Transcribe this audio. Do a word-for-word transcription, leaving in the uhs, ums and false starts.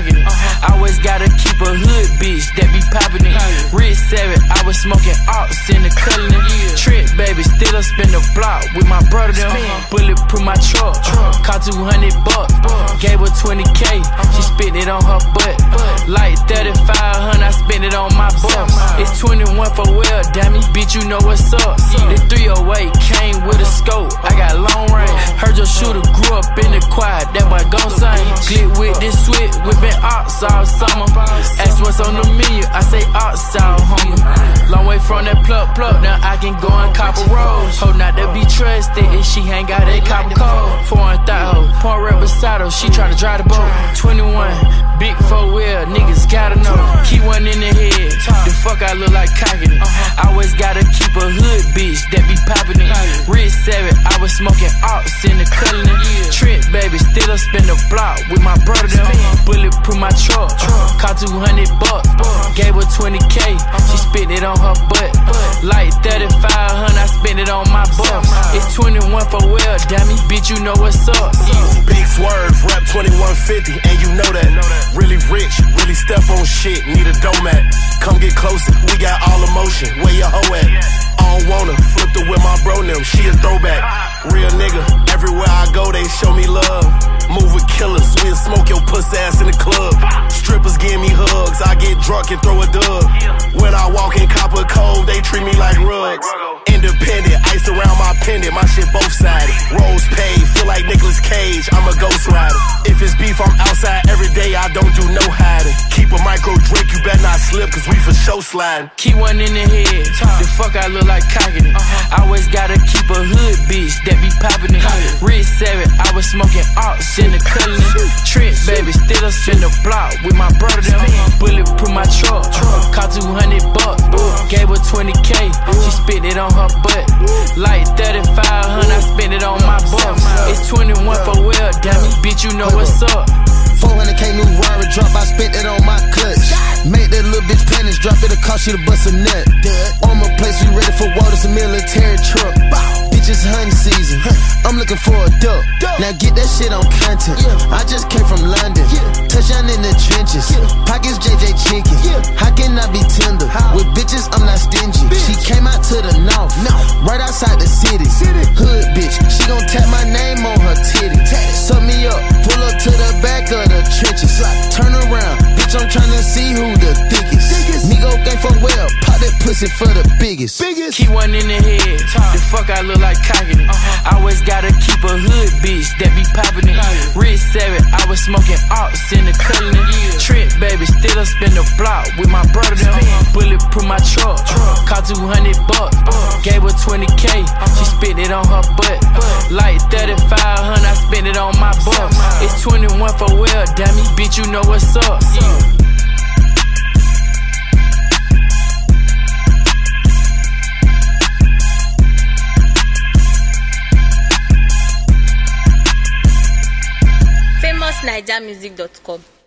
cocking it. Uh-huh. Always gotta keep a hood bitch that be popping it. Rich seven, I was smoking ox in the cullin'. Yeah. Trent baby, still I spin the block with my brother them. Uh-huh. Bulletproof my truck, uh-huh. Caught two hundred bucks, uh-huh. Gave her twenty K, uh-huh. She spent it on her butt. Uh-huh. Like thirty-five hundred, I spent it on my bucks. It's twenty-one for well, damn it, bitch, you know what's up. Yeah. The three oh eight came with a scope, I got long range. Heard your shooter grew up in the quad, that boy gon' sing. Glit with this switch, whippin' ox all summer. Ask what's on the menu, I say ox all hunger. Long way from that plug plug, now I can go and copper rolls. Ho not to be trusted if she hang out that copper code. Foreign thought ho, point right beside her, she tryna drive the boat. twenty-one, big four wheel, niggas gotta know. Key one in the head, the fuck I look like cocking it. Always gotta keep a hood bitch that be poppin' it. Rich seven, I was smoking ox in the cullin'. Trent baby, still I spin the block with my brother them. Bulletproof my truck, caught two hundred bucks, gave her twenty K, she spent it on her butt. Like thirty-five hundred, I spent it on my bucks. It's twenty-one for well, damn it, bitch, you know what's up. Big Swerve, rap twenty-one fifty, and you know that. Really rich, really step on shit, need a domat. Come get closer, we got all emotion, where your hoe at? I don't wanna flip the with my bro them, she a throwback. Real nigga, everywhere I go they show me love. Move with killers, we'll smoke your pussy ass in the club. Strippers give me hugs, I get drunk and throw a dub. When I walk in Copper Cove, they treat me like rugs. Independent, ice around my pendant, my shit both sided. Rolls paid, feel like Nicolas Cage, I'm a ghost rider. If it's beef, I'm outside every day, I don't do no hiding. Keep a micro drink, you better not slip, cause we for show sliding. Key one in the head, the fuck I look like cocking it. Uh-huh. Always gotta keep a hood bitch that be poppin' it. Rich seven, I was smoking ox in the cullin'. Trent baby, still I spin the block with my brother them. Bulletproof my truck, caught two hundred bucks, gave her twenty K, she spent it on her butt. Like thirty-five hundred, I spent it on my bucks. It's twenty-one for well, damn it, bitch, you know what's up. four hundred K new Rari drop, I spent it on my clutch. Make that little bitch panties drop, it'll cost you to bust a nut. Armor place, we ready for war, it's a military truck. Bitches hunting season, I'm looking for a duck. Now get that shit on content, I just came from London. Touchdown in the trenches, pockets J J chicken. How can I be tender? With bitches, I'm not stingy. She came out to the north, right outside the city. Hood bitch, she gon' tap my name on her titty. Suck me up, pull up to the back of the trenches. Turn around, bitch, I'm tryna see who the thickest. Nigga gang for well, pop that pussy for the biggest. Key one in the head, the fuck I look like cocking it. Always gotta keep a hood bitch that be poppin' it. Rich seven, I was smoking ox in the cullin'. Trent baby, still I spin the block with my brother them. Bulletproof my truck, caught two hundred bucks, gave her twenty K, she spent it on her butt. Like thirty-five hundred, I spent it on my bucks. It's twenty-one for well, damn it, bitch, you know what's up. famous naija music dot com